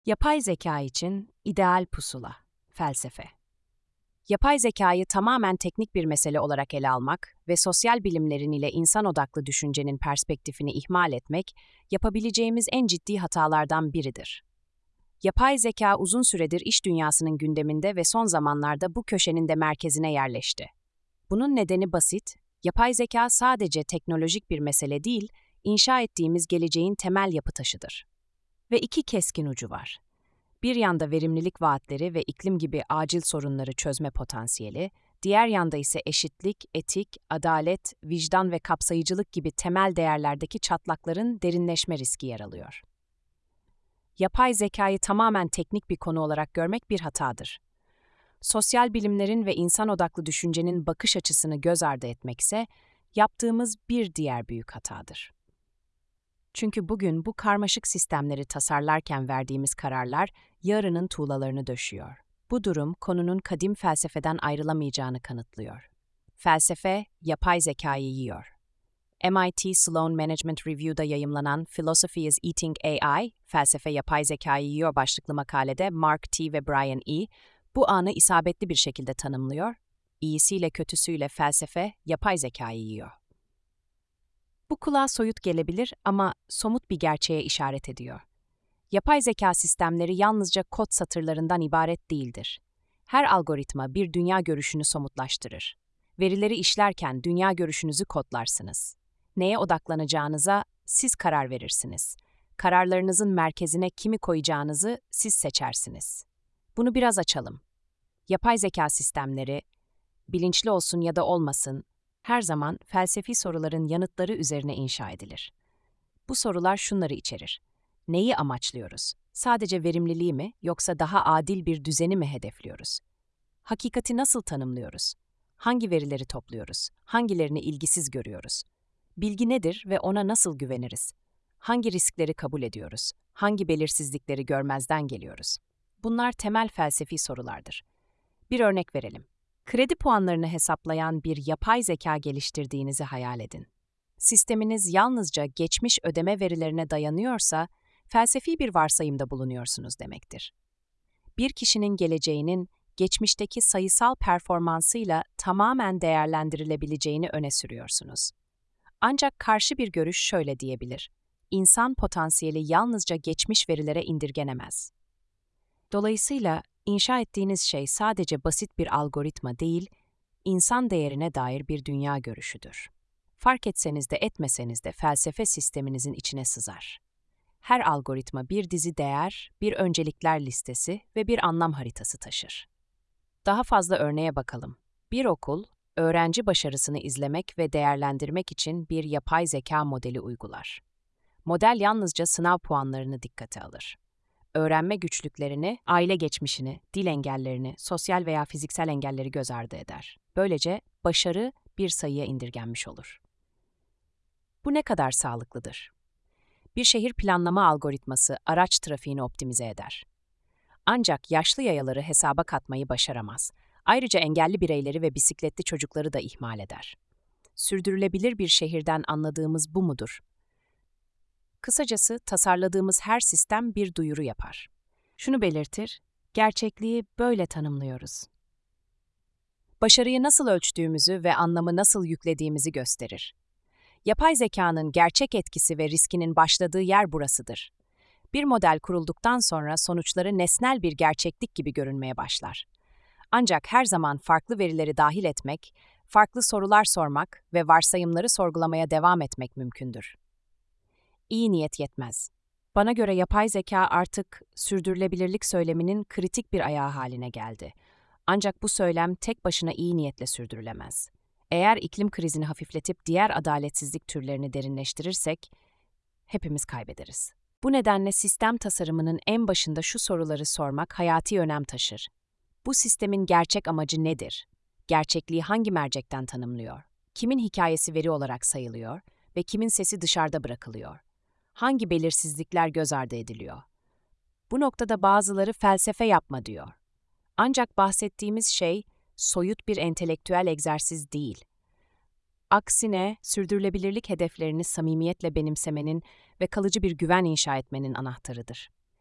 Yapay zeka için ideal pusula, felsefe. Yapay zekayı tamamen teknik bir mesele olarak ele almak ve sosyal bilimlerin ile insan odaklı düşüncenin perspektifini ihmal etmek, yapabileceğimiz en ciddi hatalardan biridir. Yapay zeka uzun süredir iş dünyasının gündeminde ve son zamanlarda bu köşenin de merkezine yerleşti. Bunun nedeni basit, yapay zeka sadece teknolojik bir mesele değil, inşa ettiğimiz geleceğin temel yapı taşıdır. Ve iki keskin ucu var. Bir yanda verimlilik vaatleri ve iklim gibi acil sorunları çözme potansiyeli, diğer yanda ise eşitlik, etik, adalet, vicdan ve kapsayıcılık gibi temel değerlerdeki çatlakların derinleşme riski yer alıyor. Yapay zekayı tamamen teknik bir konu olarak görmek bir hatadır. Sosyal bilimlerin ve insan odaklı düşüncenin bakış açısını göz ardı etmekse, yaptığımız bir diğer büyük hatadır. Çünkü bugün bu karmaşık sistemleri tasarlarken verdiğimiz kararlar yarının tuğlalarını döşüyor. Bu durum konunun kadim felsefeden ayrılamayacağını kanıtlıyor. Felsefe, yapay zekayı yiyor. MIT Sloan Management Review'da yayımlanan Philosophy is Eating AI, Felsefe Yapay Zekayı Yiyor başlıklı makalede Mark T. ve Brian E. bu anı isabetli bir şekilde tanımlıyor. İyisiyle kötüsüyle felsefe, yapay zekayı yiyor. Bu kulağa soyut gelebilir ama somut bir gerçeğe işaret ediyor. Yapay zeka sistemleri yalnızca kod satırlarından ibaret değildir. Her algoritma bir dünya görüşünü somutlaştırır. Verileri işlerken dünya görüşünüzü kodlarsınız. Neye odaklanacağınıza siz karar verirsiniz. Kararlarınızın merkezine kimi koyacağınızı siz seçersiniz. Bunu biraz açalım. Yapay zeka sistemleri, bilinçli olsun ya da olmasın, her zaman felsefi soruların yanıtları üzerine inşa edilir. Bu sorular şunları içerir. Neyi amaçlıyoruz? Sadece verimliliği mi yoksa daha adil bir düzeni mi hedefliyoruz? Hakikati nasıl tanımlıyoruz? Hangi verileri topluyoruz? Hangilerini ilgisiz görüyoruz? Bilgi nedir ve ona nasıl güveniriz? Hangi riskleri kabul ediyoruz? Hangi belirsizlikleri görmezden geliyoruz? Bunlar temel felsefi sorulardır. Bir örnek verelim. Kredi puanlarını hesaplayan bir yapay zeka geliştirdiğinizi hayal edin. Sisteminiz yalnızca geçmiş ödeme verilerine dayanıyorsa, felsefi bir varsayımda bulunuyorsunuz demektir. Bir kişinin geleceğinin geçmişteki sayısal performansıyla tamamen değerlendirilebileceğini öne sürüyorsunuz. Ancak karşı bir görüş şöyle diyebilir: İnsan potansiyeli yalnızca geçmiş verilere indirgenemez. Dolayısıyla inşa ettiğiniz şey sadece basit bir algoritma değil, insan değerine dair bir dünya görüşüdür. Fark etseniz de etmeseniz de felsefe sisteminizin içine sızar. Her algoritma bir dizi değer, bir öncelikler listesi ve bir anlam haritası taşır. Daha fazla örneğe bakalım. Bir okul, öğrenci başarısını izlemek ve değerlendirmek için bir yapay zeka modeli uygular. Model yalnızca sınav puanlarını dikkate alır. Öğrenme güçlüklerini, aile geçmişini, dil engellerini, sosyal veya fiziksel engelleri göz ardı eder. Böylece başarı bir sayıya indirgenmiş olur. Bu ne kadar sağlıklıdır? Bir şehir planlama algoritması araç trafiğini optimize eder. Ancak yaşlı yayaları hesaba katmayı başaramaz. Ayrıca engelli bireyleri ve bisikletli çocukları da ihmal eder. Sürdürülebilir bir şehirden anladığımız bu mudur? Kısacası tasarladığımız her sistem bir duyuru yapar. Şunu belirtir, gerçekliği böyle tanımlıyoruz. Başarıyı nasıl ölçtüğümüzü ve anlamı nasıl yüklediğimizi gösterir. Yapay zekanın gerçek etkisi ve riskinin başladığı yer burasıdır. Bir model kurulduktan sonra sonuçları nesnel bir gerçeklik gibi görünmeye başlar. Ancak her zaman farklı verileri dahil etmek, farklı sorular sormak ve varsayımları sorgulamaya devam etmek mümkündür. İyi niyet yetmez. Bana göre yapay zeka artık sürdürülebilirlik söyleminin kritik bir ayağı haline geldi. Ancak bu söylem tek başına iyi niyetle sürdürülemez. Eğer iklim krizini hafifletip diğer adaletsizlik türlerini derinleştirirsek, hepimiz kaybederiz. Bu nedenle sistem tasarımının en başında şu soruları sormak hayati önem taşır. Bu sistemin gerçek amacı nedir? Gerçekliği hangi mercekten tanımlıyor? Kimin hikayesi veri olarak sayılıyor ve kimin sesi dışarıda bırakılıyor? Hangi belirsizlikler göz ardı ediliyor? Bu noktada bazıları felsefe yapma diyor. Ancak bahsettiğimiz şey soyut bir entelektüel egzersiz değil. Aksine sürdürülebilirlik hedeflerini samimiyetle benimsemenin ve kalıcı bir güven inşa etmenin anahtarıdır.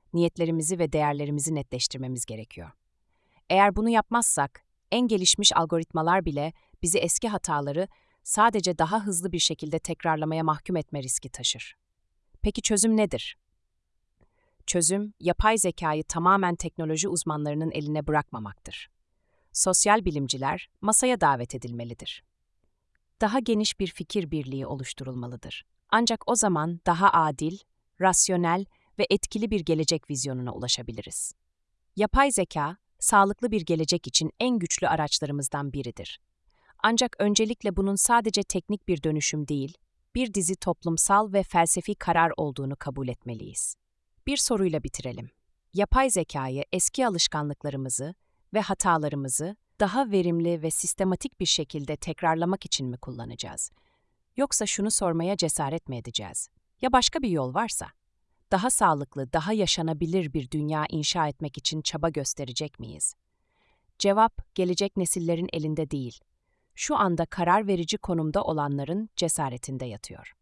niyetlerimizi ve değerlerimizi netleştirmemiz gerekiyor. Eğer bunu yapmazsak, en gelişmiş algoritmalar bile bizi eski hataları sadece daha hızlı bir şekilde tekrarlamaya mahkum etme riski taşır. Peki çözüm nedir? Çözüm, yapay zekayı tamamen teknoloji uzmanlarının eline bırakmamaktır. Sosyal bilimciler masaya davet edilmelidir. Daha geniş bir fikir birliği oluşturulmalıdır. Ancak o zaman daha adil, rasyonel ve etkili bir gelecek vizyonuna ulaşabiliriz. Yapay zeka, sağlıklı bir gelecek için en güçlü araçlarımızdan biridir. Ancak öncelikle bunun sadece teknik bir dönüşüm değil, bir dizi toplumsal ve felsefi karar olduğunu kabul etmeliyiz. Bir soruyla bitirelim. Yapay zekayı eski alışkanlıklarımızı ve hatalarımızı daha verimli ve sistematik bir şekilde tekrarlamak için mi kullanacağız? Yoksa şunu sormaya cesaret mi edeceğiz? Ya başka bir yol varsa? Daha sağlıklı, daha yaşanabilir bir dünya inşa etmek için çaba gösterecek miyiz? Cevap, gelecek nesillerin elinde değil. Şu anda karar verici konumda olanların cesaretinde yatıyor.